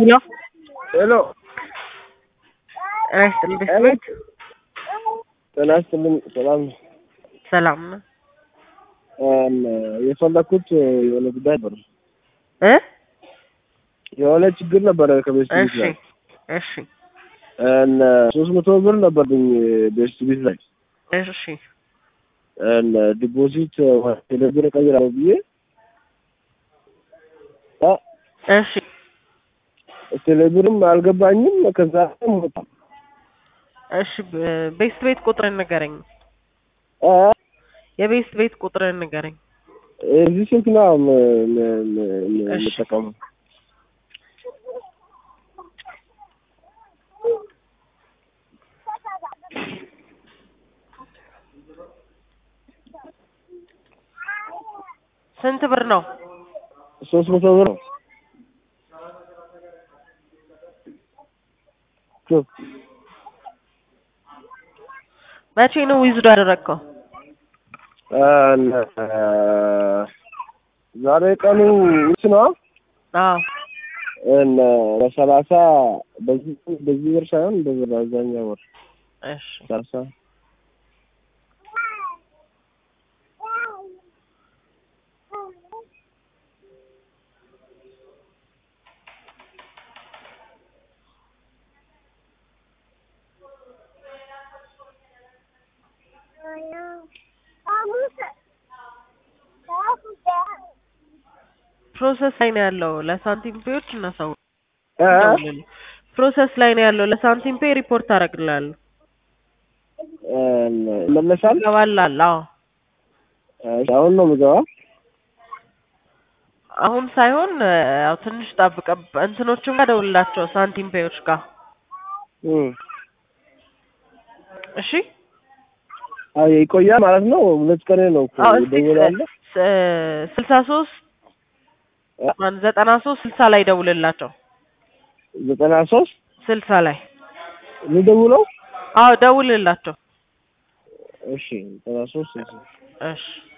Hello. Hello. ቤት ሰላም ሰላም የፈለኩት የሆነ ጉዳይ ነበር። እ የሆነ ችግር ነበር ከቤት ላይ። እሺ 300 ብር ነበርኝ ቤት ላይ። እሺ ዲፖዚት ወደ ቀይራው ብዬ እሺ ቴሌብርም አልገባኝም። ከዛ ሞታ። እሺ ቤት ቁጥርን ንገረኝ። የቤት ቁጥርን ንገረኝ። እዚህ ስልክ ነው እሺ የምጠቀመው። ስንት ብር ነው? 300 ብር ነው። መቼ ነው ዊዝዶ ያደረግከው? ዛሬ ቀኑ ነው። አዎ በ30 በዚህ ወር ሳይሆን በዛኛው ወር። እሺ 30 ፕሮሰስ ላይ ነው ያለው። ለሳንቲም ፔዎች እናሳው ፕሮሰስ ላይ ነው ያለው። ለሳንቲም ፔ ሪፖርት አደርግልሃለሁ። መለሳል ይገባላል። አዎ አሁን ነው የምገባው። አሁን ሳይሆን ያው ትንሽ ጠብቀ እንትኖቹም ጋር ደውልላቸው ሳንቲም ፔዎች ጋር። እሺ ይቆያል ማለት ነው። 2 ቀን ነው እኮ ደውላለሁ። 63 93 60 ላይ ደውልላቸው። 93 60 ላይ ልደውለው? አዎ ደውልላቸው። እሺ 93 እሺ